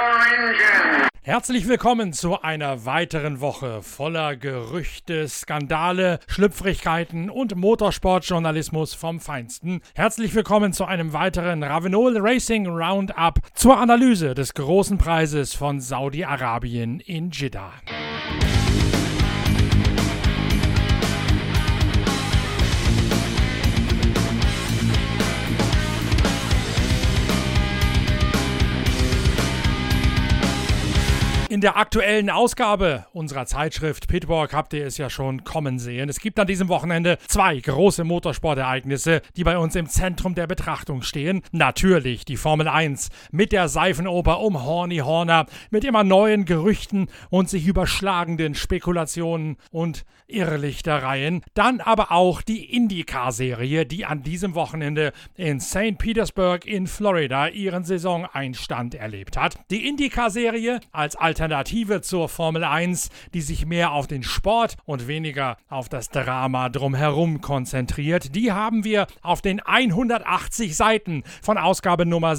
Herzlich willkommen zu einer weiteren Woche voller Gerüchte, Skandale, Schlüpfrigkeiten und Motorsportjournalismus vom Feinsten. Herzlich willkommen zu einem weiteren Ravenol Racing Roundup zur Analyse des großen Preises von Saudi-Arabien in Jeddah. In der aktuellen Ausgabe unserer Zeitschrift Pitwalk habt ihr es ja schon kommen sehen. Es gibt an diesem Wochenende zwei große Motorsportereignisse, die bei uns im Zentrum der Betrachtung stehen. Natürlich die Formel 1 mit der Seifenoper um Horny Horner, mit immer neuen Gerüchten und sich überschlagenden Spekulationen und Irrlichtereien. Dann aber auch die IndyCar-Serie, die an diesem Wochenende in St. Petersburg in Florida ihren Saisoneinstand erlebt hat. Die IndyCar-Serie als Alternative zur Formel 1, die sich mehr auf den Sport und weniger auf das Drama drumherum konzentriert. Die haben wir auf den 180 Seiten von Ausgabe Nummer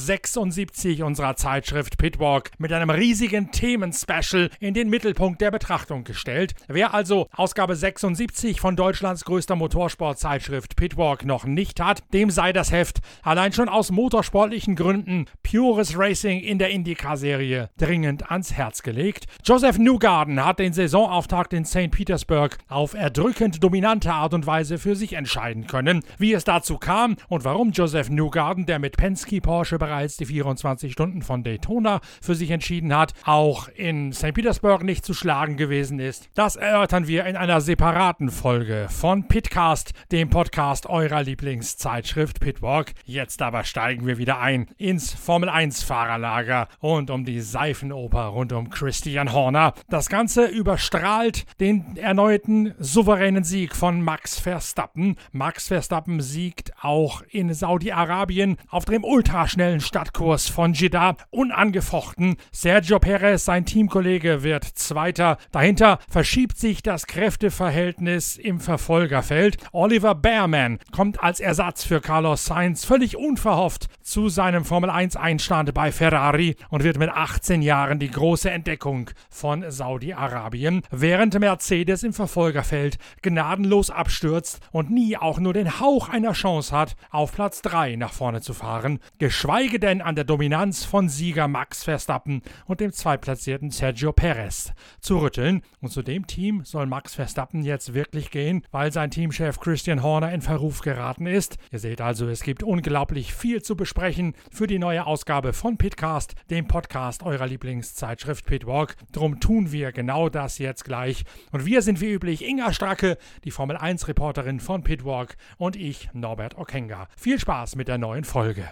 76 unserer Zeitschrift Pitwalk mit einem riesigen Themenspecial in den Mittelpunkt der Betrachtung gestellt. Wer also Ausgabe 76 von Deutschlands größter Motorsportzeitschrift Pitwalk noch nicht hat, dem sei das Heft allein schon aus motorsportlichen Gründen pures Racing in der IndyCar-Serie dringend ans Herz gelegt. Joseph Newgarden hat den Saisonauftakt in St. Petersburg auf erdrückend dominante Art und Weise für sich entscheiden können. Wie es dazu kam und warum Joseph Newgarden, der mit Penske Porsche bereits die 24 Stunden von Daytona für sich entschieden hat, auch in St. Petersburg nicht zu schlagen gewesen ist, das erörtern wir in einer separaten Folge von Pitcast, dem Podcast eurer Lieblingszeitschrift Pitwalk. Jetzt aber steigen wir wieder ein ins Formel-1-Fahrerlager und um die Seifenoper rund um Christian Horner. Das Ganze überstrahlt den erneuten souveränen Sieg von Max Verstappen. Max Verstappen siegt auch in Saudi-Arabien auf dem ultraschnellen Stadtkurs von Jeddah unangefochten. Sergio Perez, sein Teamkollege, wird Zweiter. Dahinter verschiebt sich das Kräfteverhältnis im Verfolgerfeld. Oliver Bearman kommt als Ersatz für Carlos Sainz völlig unverhofft zu seinem Formel-1-Einstand bei Ferrari und wird mit 18 Jahren die große Entdeckung von Saudi-Arabien, während Mercedes im Verfolgerfeld gnadenlos abstürzt und nie auch nur den Hauch einer Chance hat, auf Platz 3 nach vorne zu fahren, geschweige denn an der Dominanz von Sieger Max Verstappen und dem zweitplatzierten Sergio Perez zu rütteln. Und zu dem Team soll Max Verstappen jetzt wirklich gehen, weil sein Teamchef Christian Horner in Verruf geraten ist. Ihr seht also, es gibt unglaublich viel zu besprechen für die neue Ausgabe von Pitcast, dem Podcast eurer Lieblingszeitschrift Pitwalk. Drum tun wir genau das jetzt gleich. Und wir sind wie üblich Inga Stracke, die Formel 1 Reporterin von Pitwalk, und ich, Norbert Okenga. Viel Spaß mit der neuen Folge.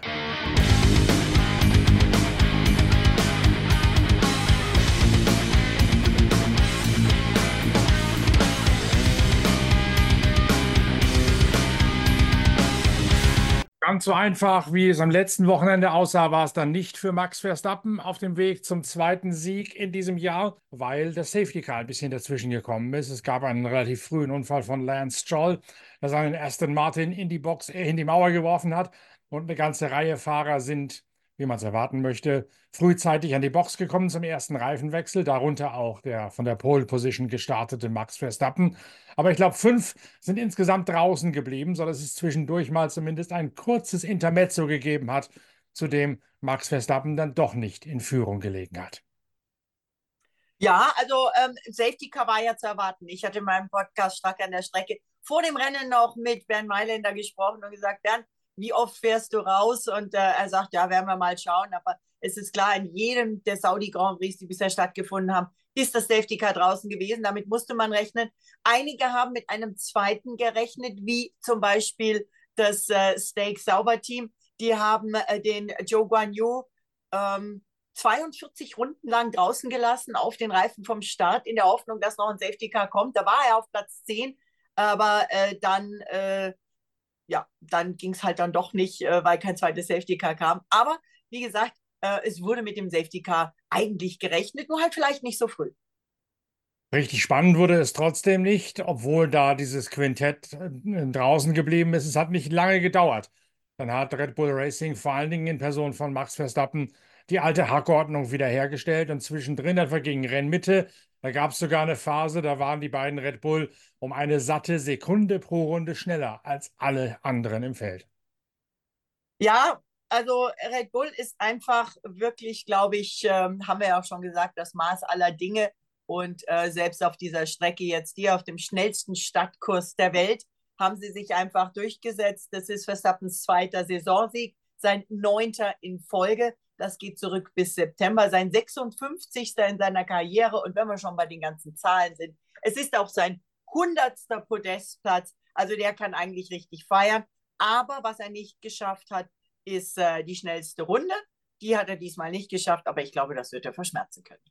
Ganz so einfach, wie es am letzten Wochenende aussah, war es dann nicht für Max Verstappen auf dem Weg zum zweiten Sieg in diesem Jahr, weil das Safety Car ein bisschen dazwischen gekommen ist. Es gab einen relativ frühen Unfall von Lance Stroll, der seinen Aston Martin in die Mauer geworfen hat, und eine ganze Reihe Fahrer sind, wie man es erwarten möchte, frühzeitig an die Box gekommen zum ersten Reifenwechsel, darunter auch der von der Pole Position gestartete Max Verstappen. Aber ich glaube, 5 sind insgesamt draußen geblieben, sodass es zwischendurch mal zumindest ein kurzes Intermezzo gegeben hat, zu dem Max Verstappen dann doch nicht in Führung gelegen hat. Ja, also Safety Car war ja zu erwarten. Ich hatte in meinem Podcast Stark an der Strecke vor dem Rennen noch mit Bernd Mailänder gesprochen und gesagt, Bernd, wie oft fährst du raus? Und er sagt, ja, werden wir mal schauen. Aber es ist klar, in jedem der Saudi Grand Prix, die bisher stattgefunden haben, ist das Safety Car draußen gewesen. Damit musste man rechnen. Einige haben mit einem zweiten gerechnet, wie zum Beispiel das Steak Sauber Team. Die haben den Zhou Guanyu 42 Runden lang draußen gelassen auf den Reifen vom Start, in der Hoffnung, dass noch ein Safety Car kommt. Da war er auf Platz 10, aber dann ging es halt dann doch nicht, weil kein zweites Safety Car kam. Aber wie gesagt, es wurde mit dem Safety Car eigentlich gerechnet, nur halt vielleicht nicht so früh. Richtig spannend wurde es trotzdem nicht, obwohl da dieses Quintett draußen geblieben ist. Es hat nicht lange gedauert. dann hat Red Bull Racing vor allen Dingen in Person von Max Verstappen die alte Hackordnung wiederhergestellt und zwischendrin, etwa gegen Rennmitte, da gab es sogar eine Phase, da waren die beiden Red Bull um eine satte Sekunde pro Runde schneller als alle anderen im Feld. Ja, also Red Bull ist einfach wirklich, glaube ich, haben wir ja auch schon gesagt, das Maß aller Dinge. Und selbst auf dieser Strecke jetzt hier auf dem schnellsten Stadtkurs der Welt haben sie sich einfach durchgesetzt. Das ist Verstappens zweiter Saisonsieg, sein 9. in Folge. Das geht zurück bis September, sein 56. in seiner Karriere. Und wenn wir schon bei den ganzen Zahlen sind, es ist auch sein 100. Podestplatz. Also der kann eigentlich richtig feiern. Aber was er nicht geschafft hat, ist die schnellste Runde. Die hat er diesmal nicht geschafft, aber ich glaube, das wird er verschmerzen können.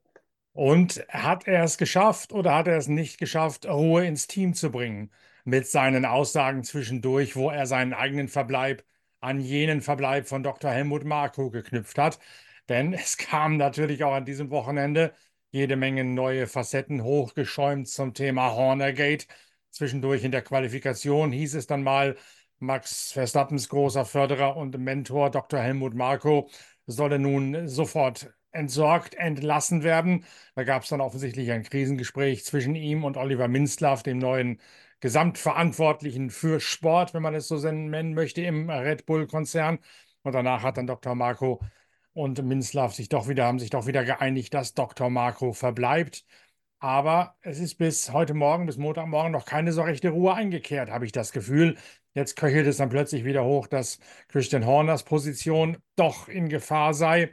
Und hat er es geschafft oder hat er es nicht geschafft, Ruhe ins Team zu bringen? Mit seinen Aussagen zwischendurch, wo er seinen eigenen Verbleib an jenen Verbleib von Dr. Helmut Marko geknüpft hat. Denn es kam natürlich auch an diesem Wochenende jede Menge neue Facetten hochgeschäumt zum Thema Hornergate. Zwischendurch in der Qualifikation hieß es dann mal, Max Verstappens großer Förderer und Mentor Dr. Helmut Marko solle nun sofort entsorgt, entlassen werden. Da gab es dann offensichtlich ein Krisengespräch zwischen ihm und Oliver Minzlaff, dem neuen Gesamtverantwortlichen für Sport, wenn man es so nennen möchte, im Red Bull-Konzern. Und danach hat dann Dr. Marko und Minzlaff haben sich doch wieder geeinigt, dass Dr. Marko verbleibt. Aber es ist bis heute Morgen, bis Montagmorgen noch keine so rechte Ruhe eingekehrt, habe ich das Gefühl. Jetzt köchelt es dann plötzlich wieder hoch, dass Christian Horners Position doch in Gefahr sei.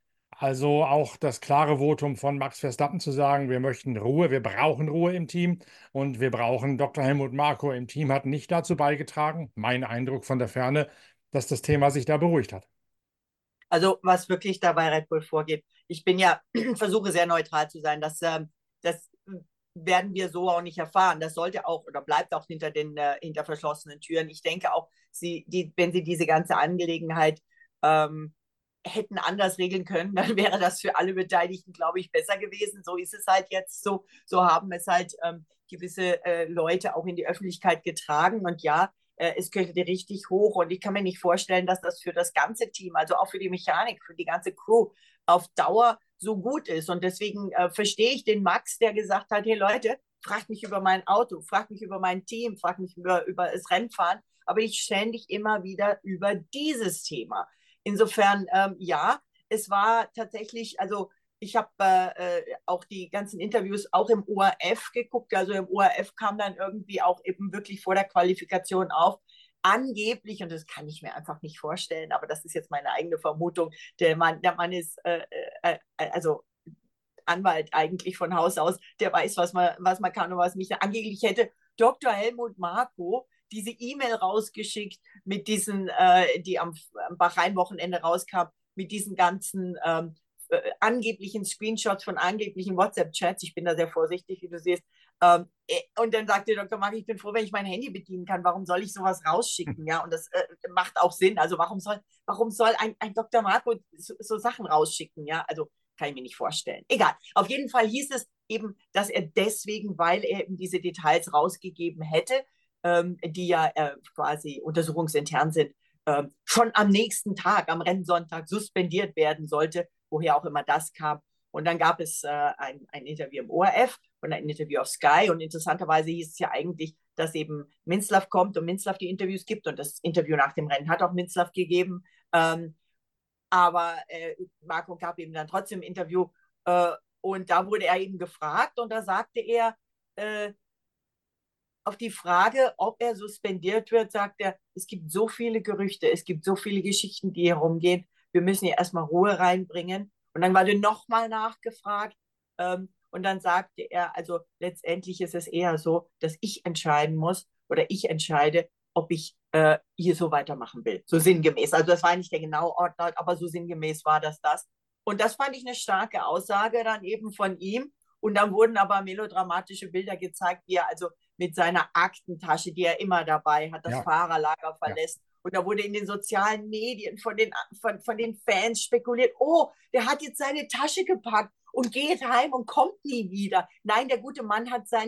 Also auch das klare Votum von Max Verstappen zu sagen, wir möchten Ruhe, wir brauchen Ruhe im Team und wir brauchen Dr. Helmut Marko im Team, hat nicht dazu beigetragen, mein Eindruck von der Ferne, dass das Thema sich da beruhigt hat. Also was wirklich da bei Red Bull vorgeht. Ich bin ja, versuche sehr neutral zu sein. Das werden wir so auch nicht erfahren. Das sollte auch oder bleibt auch hinter verschlossenen Türen. Ich denke auch, wenn sie diese ganze Angelegenheit ähm, hätten anders regeln können, dann wäre das für alle Beteiligten, glaube ich, besser gewesen. So ist es halt jetzt so. So haben es halt gewisse Leute auch in die Öffentlichkeit getragen. Und ja, es köchelte richtig hoch. Und ich kann mir nicht vorstellen, dass das für das ganze Team, also auch für die Mechanik, für die ganze Crew auf Dauer so gut ist. Und deswegen verstehe ich den Max, der gesagt hat, hey Leute, fragt mich über mein Auto, fragt mich über mein Team, fragt mich über das Rennfahren, aber ich ständig immer wieder über dieses Thema. Insofern, ja, es war tatsächlich, also ich habe auch die ganzen Interviews auch im ORF geguckt. Also im ORF kam dann irgendwie auch eben wirklich vor der Qualifikation auf. Angeblich, und das kann ich mir einfach nicht vorstellen, aber das ist jetzt meine eigene Vermutung, der Mann ist also Anwalt eigentlich von Haus aus, der weiß, was man kann und was nicht. Angeblich hätte Dr. Helmut Marko diese E-Mail rausgeschickt mit diesen, die am Bahrain-Wochenende rauskam, mit diesen ganzen angeblichen Screenshots von angeblichen WhatsApp-Chats. Ich bin da sehr vorsichtig, wie du siehst. Und dann sagte Dr. Mark, ich bin froh, wenn ich mein Handy bedienen kann. Warum soll ich sowas rausschicken? Ja, und das macht auch Sinn. Also warum soll ein Dr. Marco so Sachen rausschicken? Ja, also kann ich mir nicht vorstellen. Egal. Auf jeden Fall hieß es eben, dass er deswegen, weil er eben diese Details rausgegeben hätte, die ja quasi untersuchungsintern sind, schon am nächsten Tag, am Rennsonntag, suspendiert werden sollte, woher auch immer das kam. Und dann gab es ein Interview im ORF und ein Interview auf Sky. Und interessanterweise hieß es ja eigentlich, dass eben Minzlaff kommt und Minzlaff die Interviews gibt. Und das Interview nach dem Rennen hat auch Minzlaff gegeben. Aber Marco gab eben dann trotzdem ein Interview. Und da wurde er eben gefragt. Und da sagte er, auf die Frage, ob er suspendiert wird, sagt er, es gibt so viele Gerüchte, es gibt so viele Geschichten, die herumgehen. Wir müssen hier erstmal Ruhe reinbringen. Und dann wurde nochmal nachgefragt. Und dann sagte er, also letztendlich ist es eher so, dass ich entscheiden muss oder ich entscheide, ob ich hier so weitermachen will. So sinngemäß. Also das war nicht der genaue Ort, aber so sinngemäß war das. Und das fand ich eine starke Aussage dann eben von ihm. Und dann wurden aber melodramatische Bilder gezeigt, wie er also mit seiner Aktentasche, die er immer dabei hat, das Fahrerlager verlässt. Ja. Und da wurde in den sozialen Medien von den Fans spekuliert, oh, der hat jetzt seine Tasche gepackt und geht heim und kommt nie wieder. Nein, der gute Mann hat seine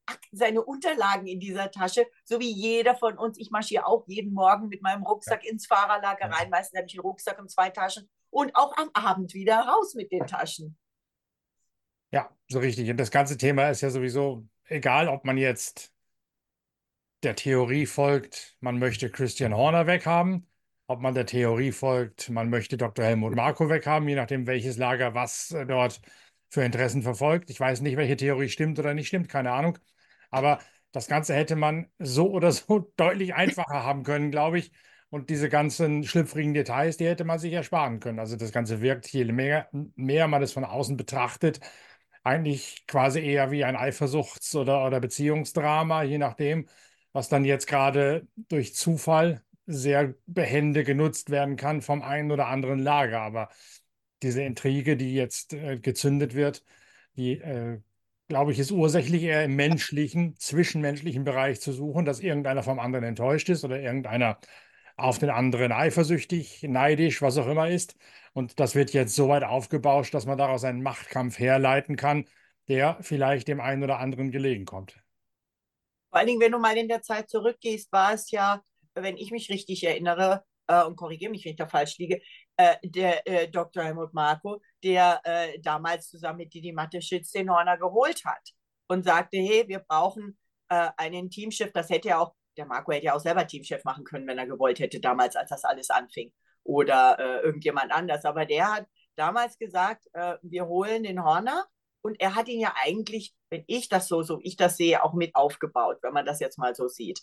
seine Unterlagen in dieser Tasche, so wie jeder von uns. Ich marschiere auch jeden Morgen mit meinem Ja. Rucksack ins Fahrerlager Ja. rein. Meistens habe ich einen Rucksack und 2 Taschen und auch am Abend wieder raus mit den Taschen. Ja, so richtig. Und das ganze Thema ist ja sowieso egal, ob man jetzt der Theorie folgt, man möchte Christian Horner weghaben, ob man der Theorie folgt, man möchte Dr. Helmut Marko weghaben, je nachdem, welches Lager was dort für Interessen verfolgt. Ich weiß nicht, welche Theorie stimmt oder nicht stimmt, keine Ahnung. Aber das Ganze hätte man so oder so deutlich einfacher haben können, glaube ich. Und diese ganzen schlüpfrigen Details, die hätte man sich ersparen können. Also das Ganze wirkt, je mehr man es von außen betrachtet, eigentlich quasi eher wie ein Eifersuchts- oder Beziehungsdrama, je nachdem, was dann jetzt gerade durch Zufall sehr behende genutzt werden kann vom einen oder anderen Lager. Aber diese Intrige, die jetzt gezündet wird, die, glaube ich, ist ursächlich eher im menschlichen, zwischenmenschlichen Bereich zu suchen, dass irgendeiner vom anderen enttäuscht ist oder irgendeiner auf den anderen eifersüchtig, neidisch, was auch immer ist. Und das wird jetzt so weit aufgebauscht, dass man daraus einen Machtkampf herleiten kann, der vielleicht dem einen oder anderen gelegen kommt. Vor allen Dingen, wenn du mal in der Zeit zurückgehst, war es ja, wenn ich mich richtig erinnere, und korrigiere mich, wenn ich da falsch liege, der Dr. Helmut Marko, der damals zusammen mit Didi Mateschitz den Horner geholt hat und sagte, hey, wir brauchen einen Teamchef. Das hätte ja auch, der Marco hätte ja auch selber Teamchef machen können, wenn er gewollt hätte, damals, als das alles anfing. Oder irgendjemand anders. Aber der hat damals gesagt, wir holen den Horner. Und er hat ihn ja eigentlich, wenn ich das so ich das sehe, auch mit aufgebaut, wenn man das jetzt mal so sieht.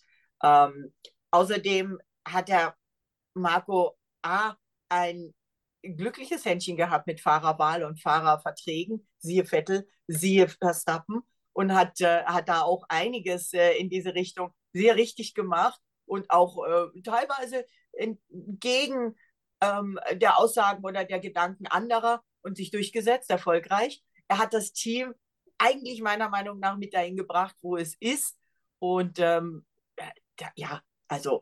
Außerdem hat der Marco A. ein glückliches Händchen gehabt mit Fahrerwahl und Fahrerverträgen, siehe Vettel, siehe Verstappen, und hat da auch einiges in diese Richtung sehr richtig gemacht und auch teilweise entgegen der Aussagen oder der Gedanken anderer und sich durchgesetzt, erfolgreich. Er hat das Team eigentlich meiner Meinung nach mit dahin gebracht, wo es ist. Und ja, also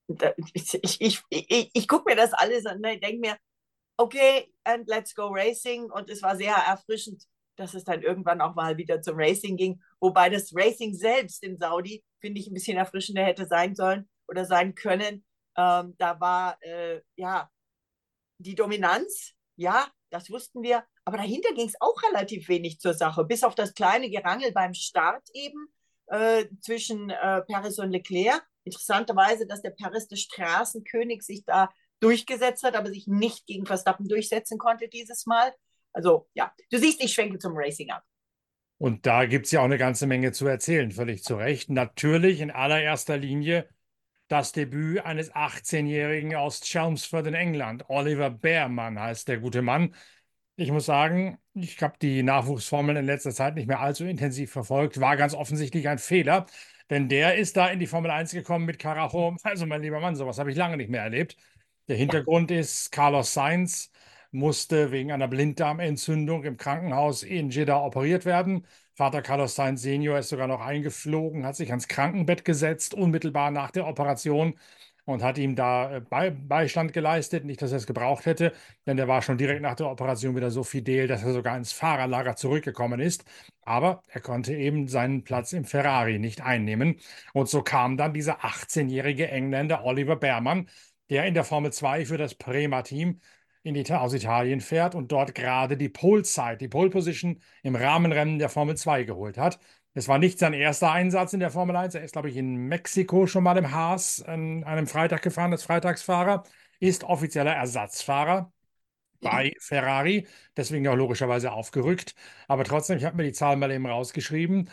ich gucke mir das alles an und denke mir, okay, and let's go racing. Und es war sehr erfrischend, dass es dann irgendwann auch mal wieder zum Racing ging. Wobei das Racing selbst in Saudi, finde ich, ein bisschen erfrischender hätte sein sollen oder sein können. Da war, ja, die Dominanz, ja, das wussten wir. Aber dahinter ging es auch relativ wenig zur Sache, bis auf das kleine Gerangel beim Start eben zwischen Perez und Leclerc. Interessanterweise, dass der Perez des Straßenkönig sich da durchgesetzt hat, aber sich nicht gegen Verstappen durchsetzen konnte dieses Mal. Also ja, du siehst, ich schwenke zum Racing ab. Und da gibt es ja auch eine ganze Menge zu erzählen, völlig zu Recht. Natürlich in allererster Linie das Debüt eines 18-Jährigen aus Chelmsford in England. Oliver Bearman heißt der gute Mann. Ich muss sagen, ich habe die Nachwuchsformeln in letzter Zeit nicht mehr allzu intensiv verfolgt. War ganz offensichtlich ein Fehler, denn der ist da in die Formel 1 gekommen mit Karacho. Also, mein lieber Mann, sowas habe ich lange nicht mehr erlebt. Der Ja. Hintergrund ist, Carlos Sainz musste wegen einer Blinddarmentzündung im Krankenhaus in Jeddah operiert werden. Vater Carlos Sainz Senior ist sogar noch eingeflogen, hat sich ans Krankenbett gesetzt, unmittelbar nach der Operation und hat ihm da Beistand geleistet. Nicht, dass er es gebraucht hätte, denn der war schon direkt nach der Operation wieder so fidel, dass er sogar ins Fahrerlager zurückgekommen ist. Aber er konnte eben seinen Platz im Ferrari nicht einnehmen. Und so kam dann dieser 18-jährige Engländer Oliver Bearman, der in der Formel 2 für das Prema-Team aus Italien fährt und dort gerade die Pole-Zeit, die Pole-Position im Rahmenrennen der Formel 2 geholt hat. Es war nicht sein erster Einsatz in der Formel 1. Er ist, glaube ich, in Mexiko schon mal im Haas an einem Freitag gefahren als Freitagsfahrer, ist offizieller Ersatzfahrer bei Ferrari, deswegen auch logischerweise aufgerückt. Aber trotzdem, ich habe mir die Zahlen mal eben rausgeschrieben.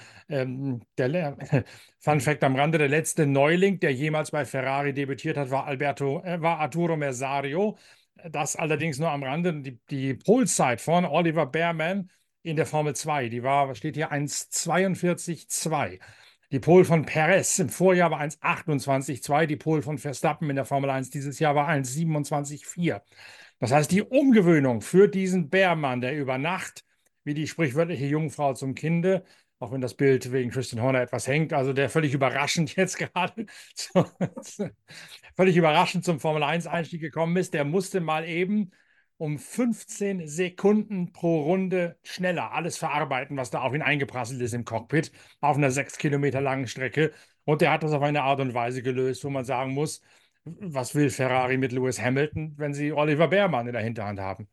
Fun Fact am Rande: Der letzte Neuling, der jemals bei Ferrari debütiert hat, war Arturo Merzario. Das allerdings nur am Rande. Die Polezeit von Oliver Bearman in der Formel 2, die war, was steht hier, 1,42,2. Die Pole von Perez im Vorjahr war 1,28,2. Die Pole von Verstappen in der Formel 1 dieses Jahr war 1,27,4. Das heißt, die Umgewöhnung für diesen Bärmann, der über Nacht, wie die sprichwörtliche Jungfrau zum Kinde, auch wenn das Bild wegen Christian Horner etwas hängt, also der völlig überraschend jetzt gerade, völlig überraschend zum Formel-1-Einstieg gekommen ist, der musste mal eben um 15 Sekunden pro Runde schneller alles verarbeiten, was da auf ihn eingeprasselt ist im Cockpit, auf einer 6 Kilometer langen Strecke. Und der hat das auf eine Art und Weise gelöst, wo man sagen muss, was will Ferrari mit Lewis Hamilton, wenn sie Oliver Behrmann in der Hinterhand haben?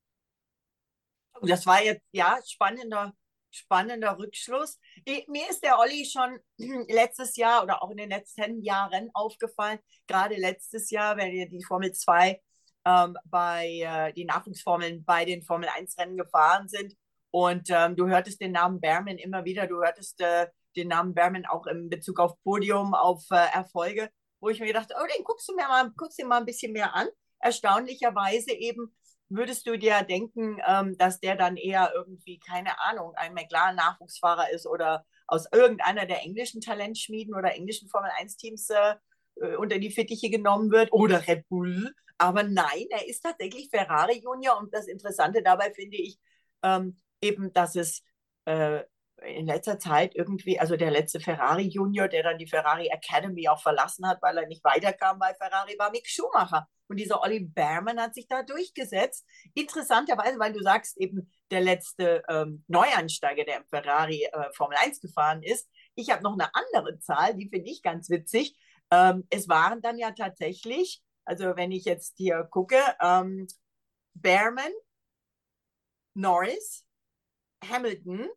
Das war jetzt, ja, spannender Rückschluss. Mir ist der Olli schon letztes Jahr oder auch in den letzten Jahren aufgefallen, gerade letztes Jahr, wenn wir die Formel 2 die Nachwuchsformeln bei den Formel 1 Rennen gefahren sind. Und du hörtest den Namen Behrman immer wieder, du hörtest den Namen Behrman auch in Bezug auf Podium, auf Erfolge, wo ich mir gedacht, oh, den guckst du mal ein bisschen mehr an. Erstaunlicherweise eben würdest du dir denken, dass der dann eher irgendwie, keine Ahnung, ein McLaren-Nachwuchsfahrer ist oder aus irgendeiner der englischen Talentschmieden oder englischen Formel-1-Teams unter die Fittiche genommen wird oder Red Bull. Aber nein, er ist tatsächlich Ferrari Junior und das Interessante dabei finde ich eben, dass es äh, in letzter Zeit irgendwie, also der letzte Ferrari Junior, der dann die Ferrari Academy auch verlassen hat, weil er nicht weiterkam bei Ferrari, war Mick Schumacher. Und dieser Olli Behrman hat sich da durchgesetzt. Interessanterweise, weil du sagst, eben der letzte Neuansteiger, der im Ferrari Formel 1 gefahren ist. Ich habe noch eine andere Zahl, die finde ich ganz witzig. Es waren dann ja tatsächlich, also wenn ich jetzt hier gucke, Behrman, Norris, Hamilton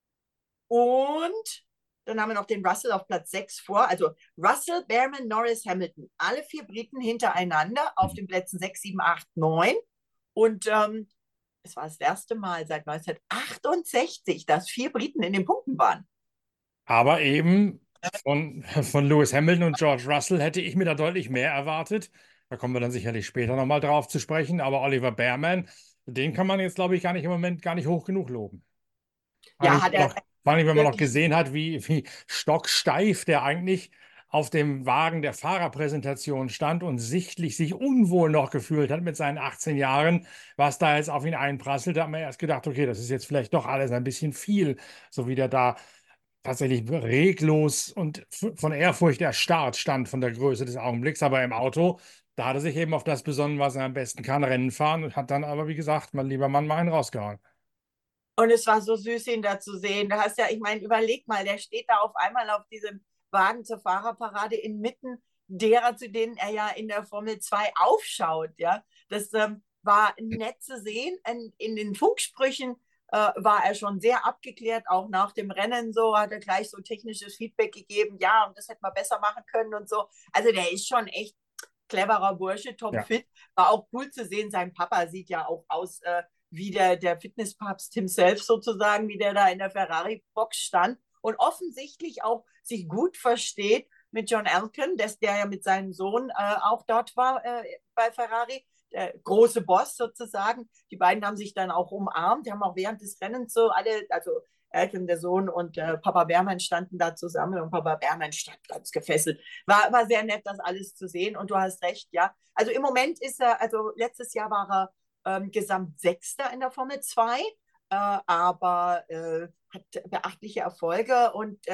und dann haben wir noch den Russell auf Platz 6 vor. Also Russell, Behrman, Norris, Hamilton. Alle vier Briten hintereinander auf den Plätzen 6, 7, 8, 9. Und es war das erste Mal seit 1968, dass vier Briten in den Punkten waren. Aber eben von Lewis Hamilton und George Russell hätte ich mir da deutlich mehr erwartet. Da kommen wir dann sicherlich später nochmal drauf zu sprechen. Aber Oliver Behrman, den kann man jetzt, glaube ich, gar nicht im Moment gar nicht hoch genug loben. Ja, hat er Vor allem, wenn man noch wirklich. gesehen hat, wie stocksteif der eigentlich auf dem Wagen der Fahrerpräsentation stand und sichtlich sich unwohl noch gefühlt hat mit seinen 18 Jahren, was da jetzt auf ihn einprasselt, da hat man erst gedacht, okay, das ist jetzt vielleicht doch alles ein bisschen viel, so wie der da tatsächlich reglos und von Ehrfurcht erstarrt stand von der Größe des Augenblicks. Aber im Auto, da hat er sich eben auf das besonnen, was er am besten kann, Rennen fahren und hat dann aber, wie gesagt, mein lieber Mann, mal einen rausgehauen. Und es war so süß, ihn da zu sehen. Da hast ja, ich meine, überleg mal, der steht da auf einmal auf diesem Wagen zur Fahrerparade inmitten derer, zu denen er ja in der Formel 2 aufschaut. Ja, das war nett zu sehen. In den Funksprüchen war er schon sehr abgeklärt, auch nach dem Rennen so, hat er gleich so technisches Feedback gegeben. Ja, und das hätte man besser machen können und so. Also der ist schon echt cleverer Bursche, Ja. topfit. War auch cool zu sehen. Sein Papa sieht ja auch aus wie der Fitnesspapst himself sozusagen, wie der da in der Ferrari-Box stand und offensichtlich auch sich gut versteht mit John Elkann, der ja mit seinem Sohn auch dort war bei Ferrari, der große Boss sozusagen. Die beiden haben sich dann auch umarmt, die haben auch während des Rennens so alle, also Elkann, der Sohn und Papa Behrmann standen da zusammen und Papa Behrmann stand ganz gefesselt. War sehr nett, das alles zu sehen und du hast recht, ja. Also im Moment ist er, also letztes Jahr war er Gesamtsechster in der Formel 2, aber hat beachtliche Erfolge und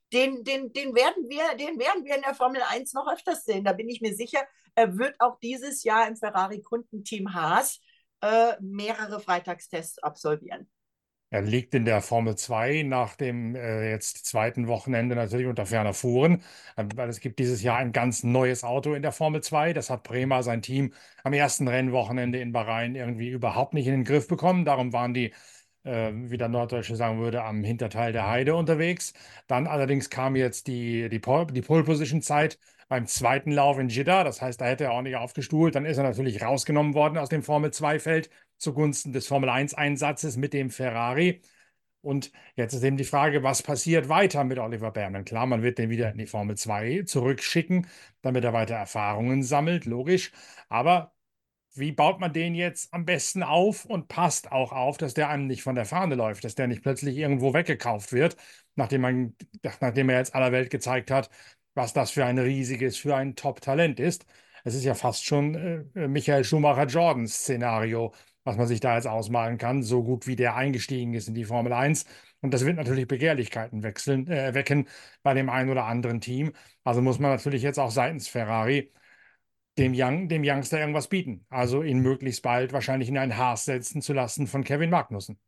den werden wir in der Formel 1 noch öfters sehen. Da bin ich mir sicher. Er wird auch dieses Jahr im Ferrari-Kundenteam Haas mehrere Freitagstests absolvieren. Er liegt in der Formel 2 nach dem jetzt zweiten Wochenende natürlich unter ferner Fuhren, weil es gibt dieses Jahr ein ganz neues Auto in der Formel 2. Das hat Prema, sein Team, am ersten Rennwochenende in Bahrain irgendwie überhaupt nicht in den Griff bekommen. Darum waren die, wie der Norddeutsche sagen würde, am Hinterteil der Heide unterwegs. Dann allerdings kam jetzt die Pole-Position-Zeit beim zweiten Lauf in Jeddah. Das heißt, da hätte er auch nicht aufgestuhlt. Dann ist er natürlich rausgenommen worden aus dem Formel 2-Feld zugunsten des Formel-1-Einsatzes mit dem Ferrari. Und jetzt ist eben die Frage, was passiert weiter mit Oliver Behrman? Klar, man wird den wieder in die Formel 2 zurückschicken, damit er weiter Erfahrungen sammelt, logisch. Aber wie baut man den jetzt am besten auf und passt auch auf, dass der einem nicht von der Fahne läuft, dass der nicht plötzlich irgendwo weggekauft wird, nachdem er jetzt aller Welt gezeigt hat, was das für ein riesiges, für ein Top-Talent ist. Es ist ja fast schon Michael Schumacher-Jordan-Szenario, was man sich da jetzt ausmalen kann, so gut wie der eingestiegen ist in die Formel 1. Und das wird natürlich Begehrlichkeiten wecken bei dem einen oder anderen Team. Also muss man natürlich jetzt auch seitens Ferrari dem Youngster irgendwas bieten. Also ihn möglichst bald wahrscheinlich in ein Haas setzen zu lassen von Kevin Magnussen.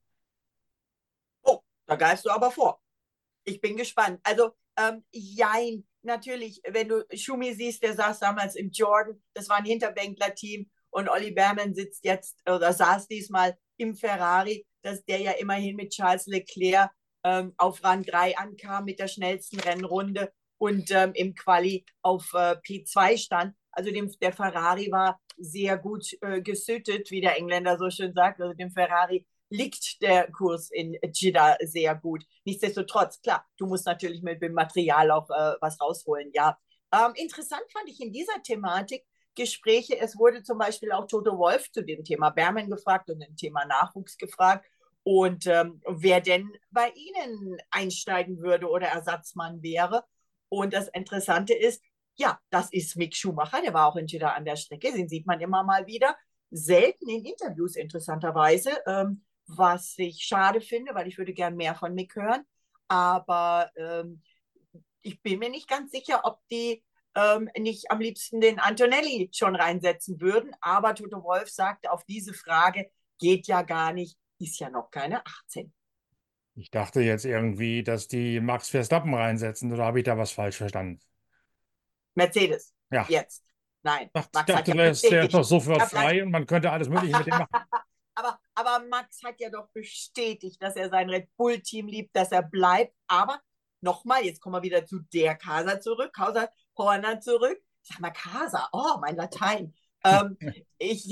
Oh, da greifst du aber vor. Ich bin gespannt. Also, jein, natürlich, wenn du Schumi siehst, der saß damals im Jordan, das war ein Hinterbänkler-Team und Olli Behrmann sitzt jetzt oder saß diesmal im Ferrari, dass der ja immerhin mit Charles Leclerc auf Rang 3 ankam mit der schnellsten Rennrunde und im Quali auf P2 stand. Also der Ferrari war sehr gut gesüttet, wie der Engländer so schön sagt. Also dem Ferrari liegt der Kurs in Jeddah sehr gut. Nichtsdestotrotz, klar, du musst natürlich mit dem Material auch was rausholen, ja. Interessant fand ich in dieser Thematik Gespräche. Es wurde zum Beispiel auch Toto Wolff zu dem Thema Behrmann gefragt und dem Thema Nachwuchs gefragt. Und wer denn bei Ihnen einsteigen würde oder Ersatzmann wäre. Und das Interessante ist, ja, das ist Mick Schumacher, der war auch in Jeddah an der Strecke, den sieht man immer mal wieder. Selten in Interviews, interessanterweise, was ich schade finde, weil ich würde gern mehr von Mick hören. Aber ich bin mir nicht ganz sicher, ob die nicht am liebsten den Antonelli schon reinsetzen würden. Aber Toto Wolff sagte auf diese Frage, geht ja gar nicht, ist ja noch keine 18. Ich dachte jetzt irgendwie, dass die Max Verstappen reinsetzen, oder habe ich da was falsch verstanden? Mercedes, Ja, jetzt. Nein, ich Max hat dachte, ja der ist doch bestätigt. sofort frei und man könnte alles Mögliche mit dem machen. aber Max hat ja doch bestätigt, dass er sein Red Bull-Team liebt, dass er bleibt. Aber nochmal, jetzt kommen wir wieder zu der Casa zurück, Casa Horner zurück. Ich sag mal Casa, oh, mein Latein. Ähm, ich,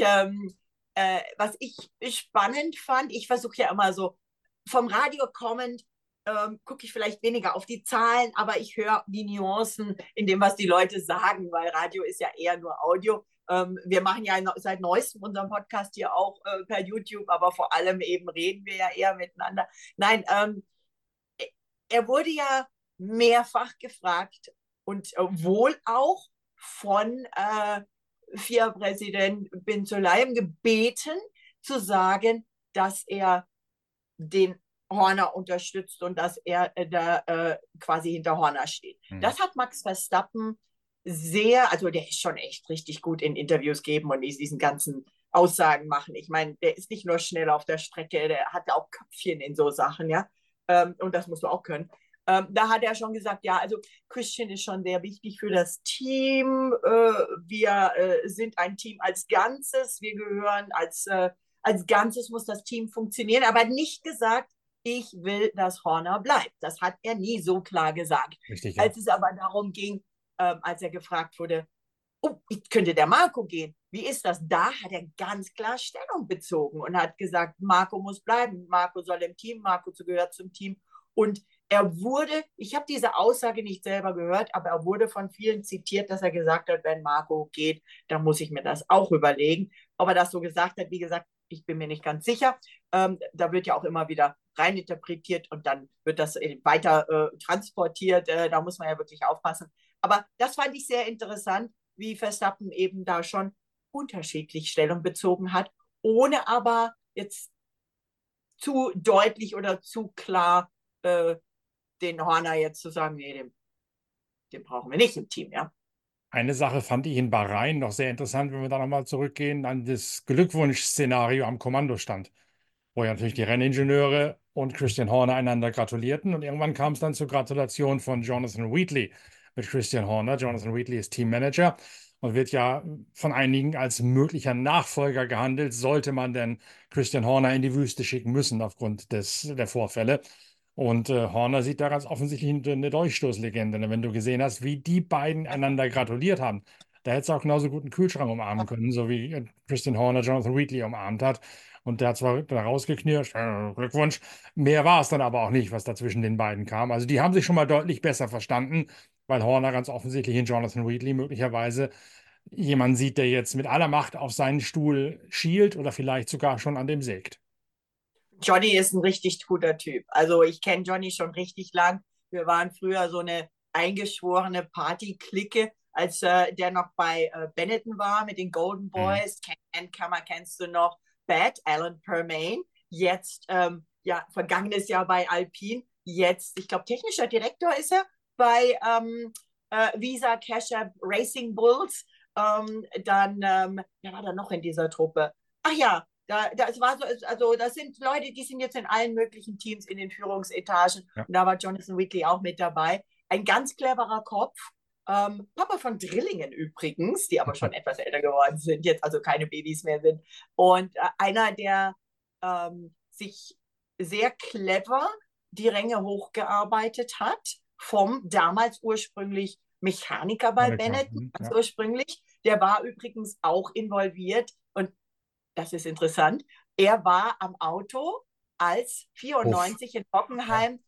was ich spannend fand, ich versuche ja immer so vom Radio kommend, gucke ich vielleicht weniger auf die Zahlen, aber ich höre die Nuancen in dem, was die Leute sagen, weil Radio ist ja eher nur Audio. Wir machen ja seit neuestem unseren Podcast hier auch per YouTube, aber vor allem eben reden wir ja eher miteinander. Nein, er wurde ja mehrfach gefragt und wohl auch von FIA-Präsident Bin Sulayem gebeten, zu sagen, dass er den Horner unterstützt und dass er da quasi hinter Horner steht. Das hat Max Verstappen sehr, also der ist schon echt richtig gut in Interviews geben und diesen ganzen Aussagen machen. Ich meine, der ist nicht nur schnell auf der Strecke, der hat auch Köpfchen in so Sachen, ja. Und das musst du auch können. Da hat er schon gesagt, ja, also Christian ist schon sehr wichtig für das Team. Wir sind ein Team als Ganzes. Wir gehören als Ganzes muss das Team funktionieren, aber nicht gesagt, ich will, dass Horner bleibt. Das hat er nie so klar gesagt. Richtig, ja. Als es aber darum ging, als er gefragt wurde, oh, könnte der Marco gehen? Wie ist das? Da hat er ganz klar Stellung bezogen und hat gesagt, Marco muss bleiben, Marco soll im Team, Marco gehört zum Team. Und er wurde, ich habe diese Aussage nicht selber gehört, aber er wurde von vielen zitiert, dass er gesagt hat, wenn Marco geht, dann muss ich mir das auch überlegen. Ob er das so gesagt hat, wie gesagt, ich bin mir nicht ganz sicher. Da wird ja auch immer wieder reininterpretiert und dann wird das weiter transportiert. Da muss man ja wirklich aufpassen. Aber das fand ich sehr interessant, wie Verstappen eben da schon unterschiedlich Stellung bezogen hat, ohne aber jetzt zu deutlich oder zu klar den Horner jetzt zu sagen, nee, den brauchen wir nicht im Team, ja. Eine Sache fand ich in Bahrain noch sehr interessant, wenn wir da nochmal zurückgehen, an das Glückwunschszenario am Kommandostand, wo ja natürlich die Renningenieure und Christian Horner einander gratulierten. Und irgendwann kam es dann zur Gratulation von Jonathan Wheatley mit Christian Horner. Jonathan Wheatley ist Teammanager und wird ja von einigen als möglicher Nachfolger gehandelt, sollte man denn Christian Horner in die Wüste schicken müssen aufgrund der Vorfälle. Und Horner sieht da ganz offensichtlich eine Durchstoßlegende. Und wenn du gesehen hast, wie die beiden einander gratuliert haben, da hättest du auch genauso gut einen Kühlschrank umarmen können, so wie Christian Horner Jonathan Wheatley umarmt hat. Und der hat zwar da rausgeknirscht, Glückwunsch, mehr war es dann aber auch nicht, was da zwischen den beiden kam. Also die haben sich schon mal deutlich besser verstanden, weil Horner ganz offensichtlich in Jonathan Wheatley möglicherweise jemanden sieht, der jetzt mit aller Macht auf seinen Stuhl schielt oder vielleicht sogar schon an dem sägt. Johnny ist ein richtig guter Typ. Also ich kenne Johnny schon richtig lang. Wir waren früher so eine eingeschworene Party-Clique, als der noch bei Benetton war mit den Golden Boys. Ken Kammer kennst du noch. Bad, Alan Permain. Jetzt, ja, vergangenes Jahr bei Alpine. Jetzt, ich glaube, technischer Direktor ist er bei Visa Cash App Racing Bulls. wer war da noch in dieser Truppe? Ach ja, das war so, also das sind Leute, die sind jetzt in allen möglichen Teams in den Führungsetagen. Ja. Und da war Jonathan Wheatley auch mit dabei. Ein ganz cleverer Kopf. Papa von Drillingen übrigens, die aber schon etwas älter geworden sind, jetzt also keine Babys mehr sind. Und einer, der sich sehr clever die Ränge hochgearbeitet hat, vom damals ursprünglich Mechaniker bei Benetton, Ja. ursprünglich. Der war übrigens auch involviert und das ist interessant. Er war am Auto, als 94 in Hockenheim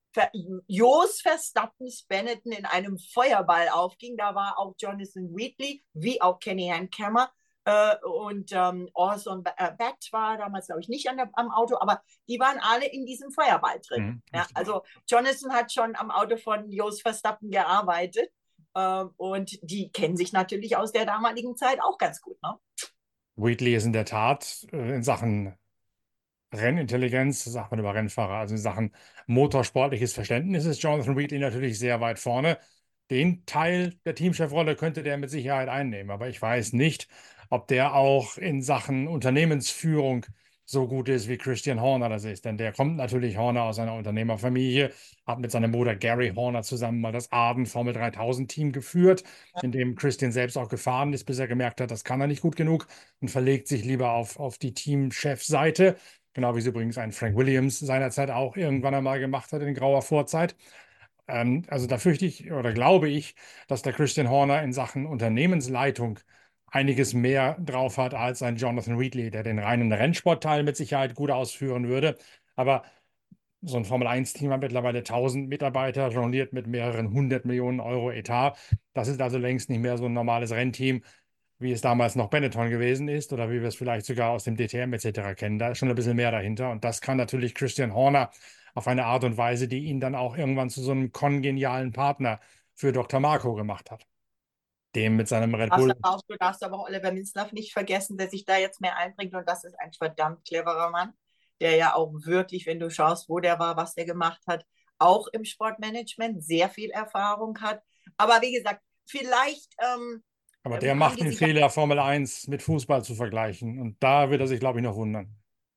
Jos Verstappens Benetton in einem Feuerball aufging. Da war auch Jonathan Wheatley, wie auch Kenny Hankamer. Und Orson Bat war damals, glaube ich, nicht am Auto, aber die waren alle in diesem Feuerball drin. Ja, also Jonathan hat schon am Auto von Jos Verstappen gearbeitet. Und die kennen sich natürlich aus der damaligen Zeit auch ganz gut. Ne? Wheatley ist in der Tat in Sachen Rennintelligenz, sagt man über Rennfahrer, also in Sachen motorsportliches Verständnis ist Jonathan Wheatley natürlich sehr weit vorne. Den Teil der Teamchefrolle könnte der mit Sicherheit einnehmen, aber ich weiß nicht, ob der auch in Sachen Unternehmensführung so gut ist, wie Christian Horner das ist. Denn der kommt natürlich Horner aus einer Unternehmerfamilie, hat mit seinem Bruder Gary Horner zusammen mal das Arden Formel 3000 Team geführt, in dem Christian selbst auch gefahren ist, bis er gemerkt hat, das kann er nicht gut genug und verlegt sich lieber auf die Teamchefseite. Genau wie es übrigens ein Frank Williams seinerzeit auch irgendwann einmal gemacht hat in grauer Vorzeit. Also da fürchte ich oder glaube ich, dass der Christian Horner in Sachen Unternehmensleitung einiges mehr drauf hat als ein Jonathan Wheatley, der den reinen Rennsportteil mit Sicherheit gut ausführen würde. Aber so ein Formel-1-Team hat mittlerweile 1000 Mitarbeiter, jongliert mit mehreren 100 Millionen Euro Etat. Das ist also längst nicht mehr so ein normales Rennteam, wie es damals noch Benetton gewesen ist oder wie wir es vielleicht sogar aus dem DTM etc. kennen. Da ist schon ein bisschen mehr dahinter. Und das kann natürlich Christian Horner auf eine Art und Weise, die ihn dann auch irgendwann zu so einem kongenialen Partner für Dr. Marco gemacht hat. Dem mit seinem Red Bull. Du darfst aber auch Oliver Minzlaff nicht vergessen, der sich da jetzt mehr einbringt. Und das ist ein verdammt cleverer Mann, der ja auch wirklich, wenn du schaust, wo der war, was der gemacht hat, auch im Sportmanagement sehr viel Erfahrung hat. Aber wie gesagt, vielleicht Aber der macht den Fehler, Formel 1 mit Fußball zu vergleichen. Und da wird er sich, glaube ich, noch wundern.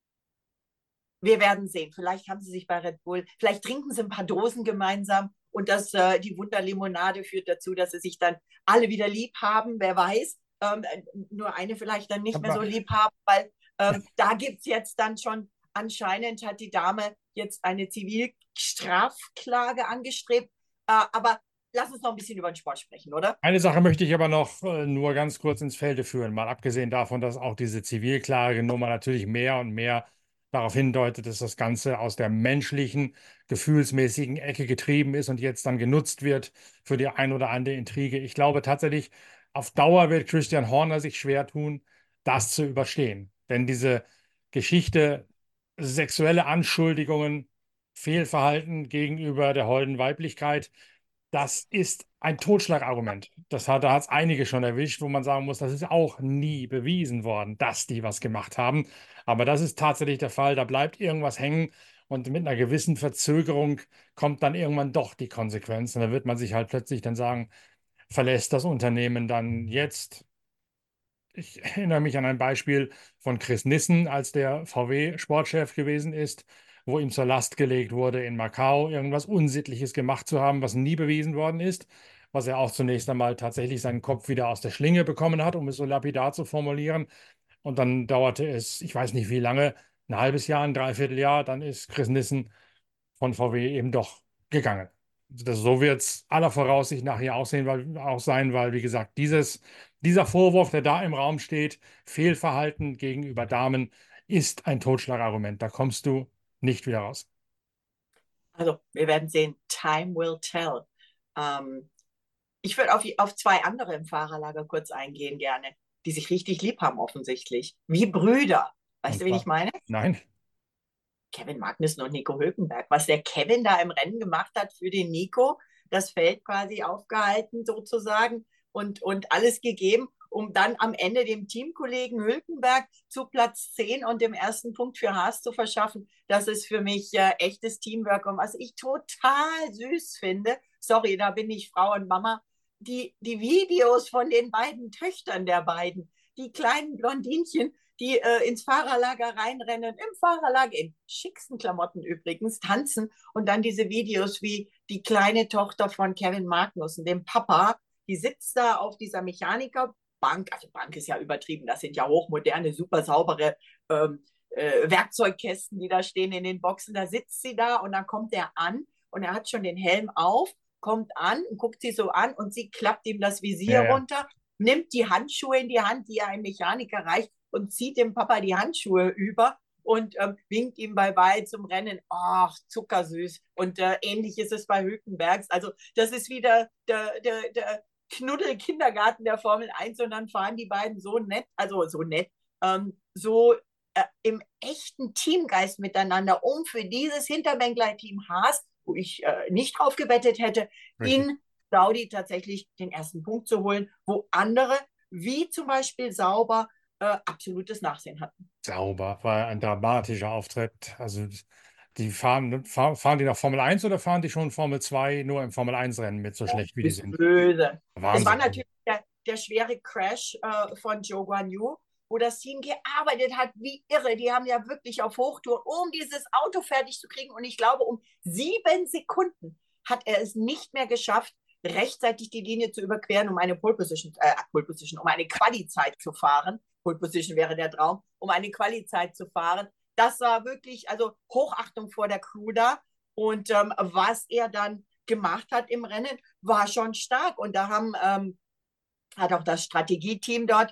Wir werden sehen. Vielleicht haben sie sich bei Red Bull, vielleicht trinken sie ein paar Dosen gemeinsam und die Wunderlimonade führt dazu, dass sie sich dann alle wieder lieb haben, wer weiß. Nur eine vielleicht dann nicht mehr so lieb haben, weil da gibt es jetzt dann schon, anscheinend hat die Dame jetzt eine Zivilstrafklage angestrebt. Aber lass uns noch ein bisschen über den Sport sprechen, oder? Eine Sache möchte ich aber noch nur ganz kurz ins Felde führen, mal abgesehen davon, dass auch diese Zivilklagenummer natürlich mehr und mehr darauf hindeutet, dass das Ganze aus der menschlichen, gefühlsmäßigen Ecke getrieben ist und jetzt dann genutzt wird für die ein oder andere Intrige. Ich glaube tatsächlich, auf Dauer wird Christian Horner sich schwer tun, das zu überstehen. Denn diese Geschichte, sexuelle Anschuldigungen, Fehlverhalten gegenüber der holden Weiblichkeit, das ist ein Totschlagargument. Da hat es einige schon erwischt, wo man sagen muss, das ist auch nie bewiesen worden, dass die was gemacht haben. Aber das ist tatsächlich der Fall. Da bleibt irgendwas hängen und mit einer gewissen Verzögerung kommt dann irgendwann doch die Konsequenz. Und da wird man sich halt plötzlich dann sagen, verlässt das Unternehmen dann jetzt? Ich erinnere mich an ein Beispiel von Chris Nissen, als der VW-Sportchef gewesen ist, wo ihm zur Last gelegt wurde, in Macau irgendwas Unsittliches gemacht zu haben, was nie bewiesen worden ist, was er auch zunächst einmal tatsächlich seinen Kopf wieder aus der Schlinge bekommen hat, um es so lapidar zu formulieren. Und dann dauerte es, ich weiß nicht wie lange, ein halbes Jahr, ein Dreivierteljahr, dann ist Chris Nissen von VW eben doch gegangen. So wird es aller Voraussicht nach hier auch sein, weil, wie gesagt, dieser Vorwurf, der da im Raum steht, Fehlverhalten gegenüber Damen, ist ein Totschlagargument. Da kommst du nicht wieder raus. Also, wir werden sehen. Time will tell. Ich würde auf zwei andere im Fahrerlager kurz eingehen gerne, die sich richtig lieb haben offensichtlich. Wie Brüder. Weißt du, wen ich meine? Nein. Kevin Magnussen und Nico Hülkenberg. Was der Kevin da im Rennen gemacht hat für den Nico, das Feld quasi aufgehalten sozusagen und alles gegeben, um dann am Ende dem Teamkollegen Hülkenberg zu Platz 10 und dem ersten Punkt für Haas zu verschaffen. Das ist für mich echtes Teamwork und was ich total süß finde, sorry, da bin ich Frau und Mama, die Videos von den beiden Töchtern der beiden, die kleinen Blondinchen, die ins Fahrerlager reinrennen, im Fahrerlager, in schicksten Klamotten übrigens, tanzen und dann diese Videos wie die kleine Tochter von Kevin Magnussen, dem Papa, die sitzt da auf dieser Mechanikerbank, also Bank ist ja übertrieben, das sind ja hochmoderne, super saubere Werkzeugkästen, die da stehen in den Boxen, da sitzt sie da und dann kommt er an und er hat schon den Helm auf, kommt an und guckt sie so an und sie klappt ihm das Visier runter, nimmt die Handschuhe in die Hand, die er einem Mechaniker reicht und zieht dem Papa die Handschuhe über und winkt ihm bye-bye zum Rennen. Ach, zuckersüß. Und ähnlich ist es bei Hülkenbergs. Also das ist wieder der Knuddel-Kindergarten der Formel 1 und dann fahren die beiden so nett, also so nett, so im echten Teamgeist miteinander, um für dieses Hinterbänkler-Team Haas, wo ich nicht drauf gewettet hätte, in Saudi tatsächlich den ersten Punkt zu holen, wo andere, wie zum Beispiel Sauber, absolutes Nachsehen hatten. Sauber war ein dramatischer Auftritt. Also die fahren die noch Formel 1 oder fahren die schon Formel 2 nur im Formel 1 Rennen mit, so schlecht wie die sind? Böse. Wahnsinn. Es war natürlich der schwere Crash von Zhou Guanyu, wo das Team gearbeitet hat wie irre. Die haben ja wirklich auf Hochtouren, um dieses Auto fertig zu kriegen. Und ich glaube, um 7 Sekunden hat er es nicht mehr geschafft, rechtzeitig die Linie zu überqueren, um eine um eine Quali-Zeit zu fahren. Pole Position wäre der Traum, um eine Quali-Zeit zu fahren. Das war wirklich, also Hochachtung vor der Crew da. Und was er dann gemacht hat im Rennen, war schon stark. Und da hat auch das Strategieteam dort,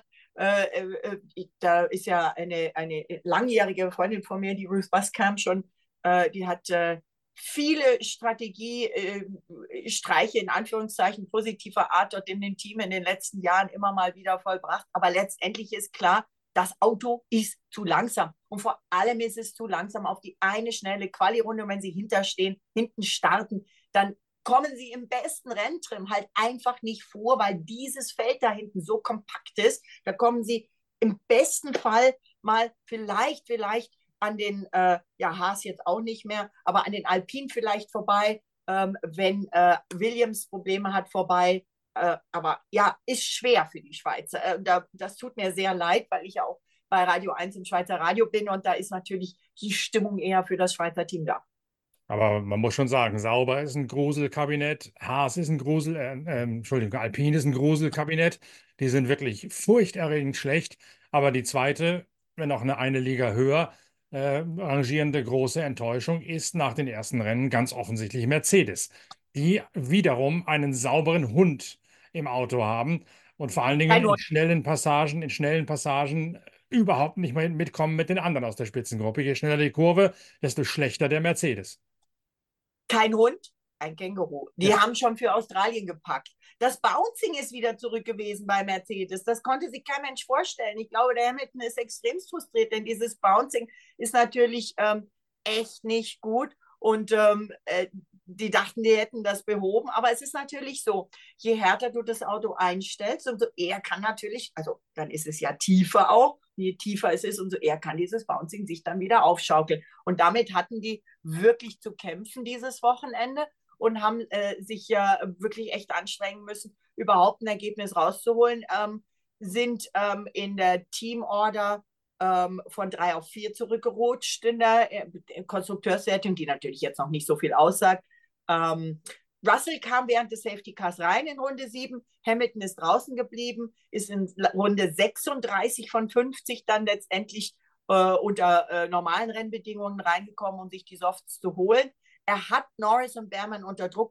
da ist ja eine langjährige Freundin von mir, die Ruth Buscamp schon, die hat viele Strategiestreiche in Anführungszeichen positiver Art dort in dem Team in den letzten Jahren immer mal wieder vollbracht. Aber letztendlich ist klar, das Auto ist zu langsam. Und vor allem ist es zu langsam auf die eine schnelle Quali-Runde. Wenn sie hinten starten, dann kommen sie im besten Renntrim halt einfach nicht vor, weil dieses Feld da hinten so kompakt ist. Da kommen sie im besten Fall mal vielleicht an den, Haas jetzt auch nicht mehr, aber an den Alpinen vielleicht vorbei, wenn Williams Probleme hat, vorbei. Aber ja, ist schwer für die Schweizer. Das tut mir sehr leid, weil ich ja auch bei Radio 1 im Schweizer Radio bin und da ist natürlich die Stimmung eher für das Schweizer Team da. Aber man muss schon sagen, Sauber ist ein Gruselkabinett, Haas ist ein Alpine ist ein Gruselkabinett. Die sind wirklich furchterregend schlecht. Aber die zweite, wenn auch eine Liga höher, rangierende große Enttäuschung ist nach den ersten Rennen ganz offensichtlich Mercedes, die wiederum einen sauberen Hund im Auto haben und vor allen Dingen in schnellen Passagen überhaupt nicht mehr mitkommen mit den anderen aus der Spitzengruppe. Je schneller die Kurve, desto schlechter der Mercedes. Kein Hund, ein Känguru. Die haben schon für Australien gepackt. Das Bouncing ist wieder zurück gewesen bei Mercedes. Das konnte sich kein Mensch vorstellen. Ich glaube, der Hamilton ist extrem frustriert, denn dieses Bouncing ist natürlich echt nicht gut. Und die dachten, die hätten das behoben. Aber es ist natürlich so, je härter du das Auto einstellst, umso eher kann natürlich, also dann ist es ja tiefer auch, je tiefer es ist, umso eher kann dieses Bouncing sich dann wieder aufschaukeln. Und damit hatten die wirklich zu kämpfen dieses Wochenende und haben sich ja wirklich echt anstrengen müssen, überhaupt ein Ergebnis rauszuholen, sind in der Teamorder von 3 auf 4 zurückgerutscht in der Konstrukteurswertung, die natürlich jetzt noch nicht so viel aussagt. Russell kam während des Safety Cars rein in Runde 7. Hamilton ist draußen geblieben, ist in Runde 36 von 50 dann letztendlich unter normalen Rennbedingungen reingekommen, um sich die Softs zu holen. Er hat Norris und Behrmann unter Druck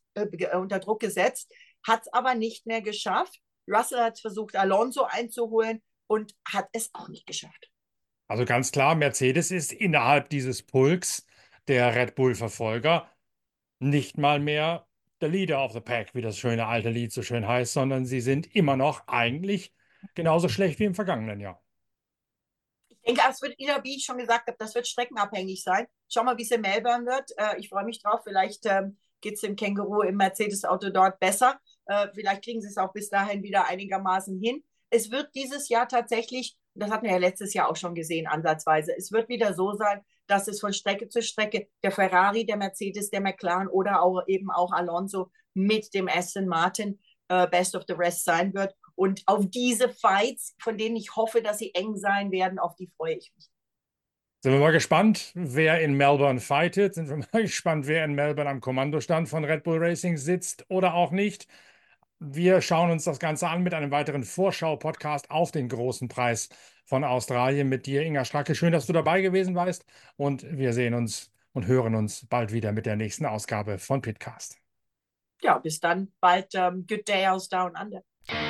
gesetzt, hat es aber nicht mehr geschafft. Russell hat versucht, Alonso einzuholen und hat es auch nicht geschafft. Also ganz klar, Mercedes ist innerhalb dieses Pulks der Red Bull-Verfolger nicht mal mehr der Leader of the Pack, wie das schöne alte Lied so schön heißt, sondern sie sind immer noch eigentlich genauso schlecht wie im vergangenen Jahr. Ich denke, es wird wieder, wie ich schon gesagt habe, das wird streckenabhängig sein. Schau mal, wie es in Melbourne wird. Ich freue mich drauf. Vielleicht geht es dem Känguru im Mercedes-Auto dort besser. Vielleicht kriegen sie es auch bis dahin wieder einigermaßen hin. Es wird dieses Jahr tatsächlich, das hatten wir ja letztes Jahr auch schon gesehen, ansatzweise, es wird wieder so sein, dass es von Strecke zu Strecke der Ferrari, der Mercedes, der McLaren oder auch eben auch Alonso mit dem Aston Martin Best of the Rest sein wird. Und auf diese Fights, von denen ich hoffe, dass sie eng sein werden, auf die freue ich mich. Sind wir mal gespannt, wer in Melbourne fightet. Sind wir mal gespannt, wer in Melbourne am Kommandostand von Red Bull Racing sitzt oder auch nicht. Wir schauen uns das Ganze an mit einem weiteren Vorschau-Podcast auf den großen Preis von Australien mit dir, Inga Stracke. Schön, dass du dabei gewesen warst und wir sehen uns und hören uns bald wieder mit der nächsten Ausgabe von Pitcast. Ja, bis dann. Bald Good Day aus Down Under.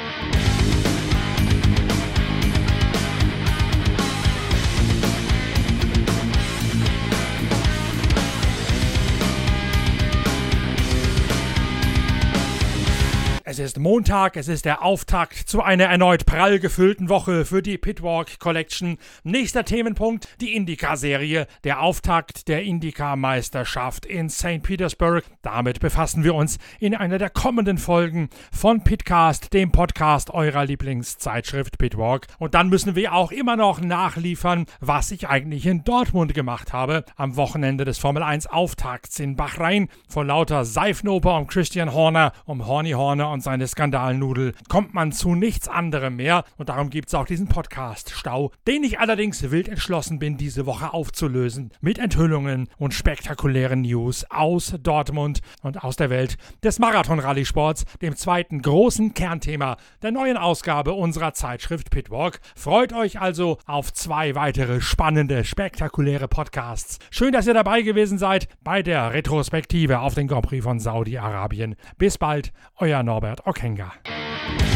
Es ist Montag, es ist der Auftakt zu einer erneut prall gefüllten Woche für die Pitwalk Collection. Nächster Themenpunkt, die IndyCar-Serie, der Auftakt der IndyCar-Meisterschaft in St. Petersburg. Damit befassen wir uns in einer der kommenden Folgen von Pitcast, dem Podcast eurer Lieblingszeitschrift Pitwalk. Und dann müssen wir auch immer noch nachliefern, was ich eigentlich in Dortmund gemacht habe, am Wochenende des Formel-1-Auftakts in Bahrain. Vor lauter Seifenoper um Christian Horner, um Horny Horner und seine Skandalnudel kommt man zu nichts anderem mehr und darum gibt es auch diesen Podcast-Stau, den ich allerdings wild entschlossen bin, diese Woche aufzulösen mit Enthüllungen und spektakulären News aus Dortmund und aus der Welt des Marathon-Rallye-Sports, dem zweiten großen Kernthema der neuen Ausgabe unserer Zeitschrift Pitwalk. Freut euch also auf 2 weitere spannende, spektakuläre Podcasts. Schön, dass ihr dabei gewesen seid bei der Retrospektive auf den Grand Prix von Saudi-Arabien. Bis bald, euer Norbert Ockenga.